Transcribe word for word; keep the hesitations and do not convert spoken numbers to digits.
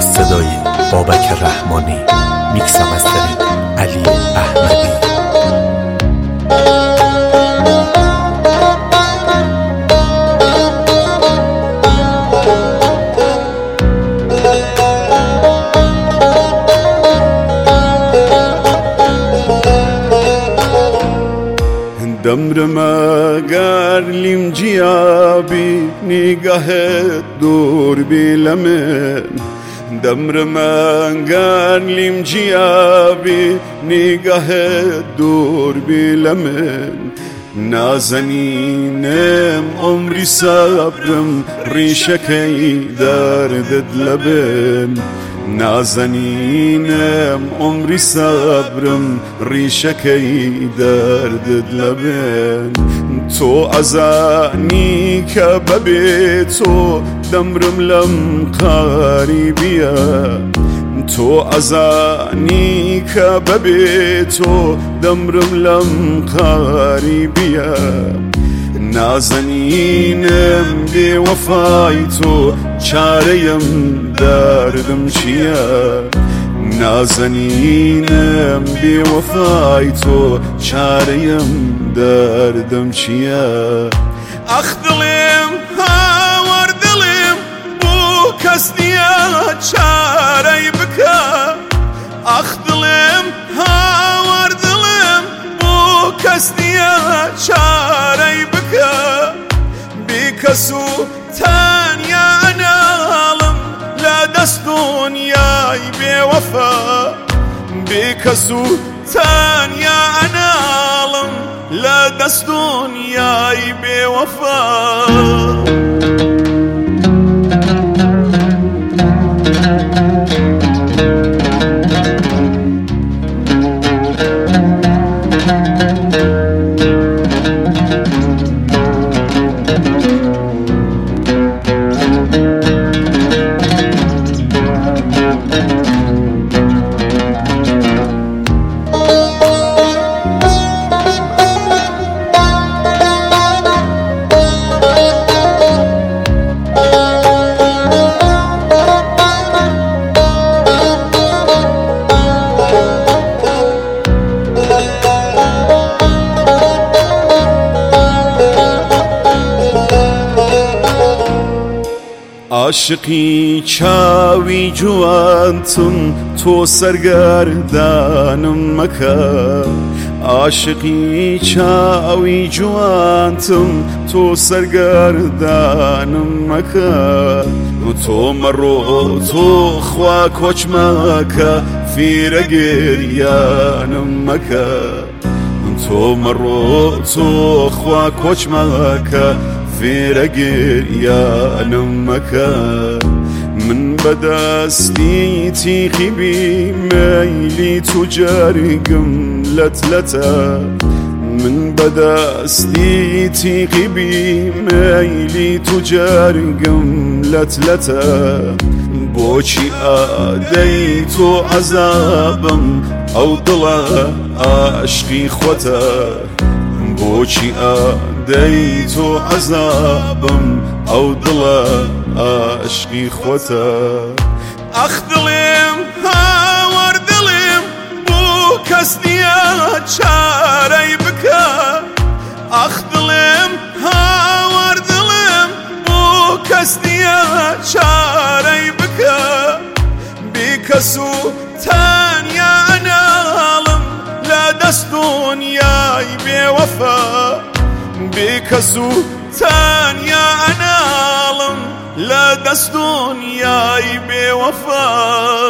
صدای بابک رحمانی، میکس و مسترینگ علی احمدی. دمرما قارلیم جیابی نگاهت دور بیلمن دمرما قارلیم جیابی نگاهت دور بیلمن نازنینم عمری صبرم ریشکی دردت لبن نازنینم عمری صبرم ریشکی دردت لبن تو ازانی که ببی تو دمرم لم قریبیه تو ازانی که ببی تو دمرم لم قریبیه نازنینم بی وفای تو چاریم دردم چیه نازنینم بی وفای تو چاریم دردم چیه اخ دلیم هاور دلیم بو کس نیا چاری بکه اخ دلیم هاور دلیم بو کس نیا چاری بکه بکسو تانیا نالم لا دست دنیای بی وفا بکسو تانیا نالم لا دست دنیای بی وفا عاشقی چاوی جوانتون تو سرگردانم مکه عاشقی چاوی جوانتم تو سرگردانم مکه تو مرو تو خوا کچ مکه فیر گریانم مکه تو مرو تو خوا کچ مکه فیر گریانم مکه من بدستی تیخی بی میلی تو جرگم لتلتا من بدستی تیخی بی میلی تو جرگم لتلتا بوچی آدی تو عذابم او دلا عشقی خوتا بوچی آدی تو عذابم او دلا عشقی خوتا اخ دلیم هاور دلیم بو کس نیا چاری بکه اخ دلیم هاور دلیم بو کس نیا چاری بکه بکسو تانیا نالم لا دست دنیای بی وفا بکسو تانیا نالم لا دست دنیای بی وفا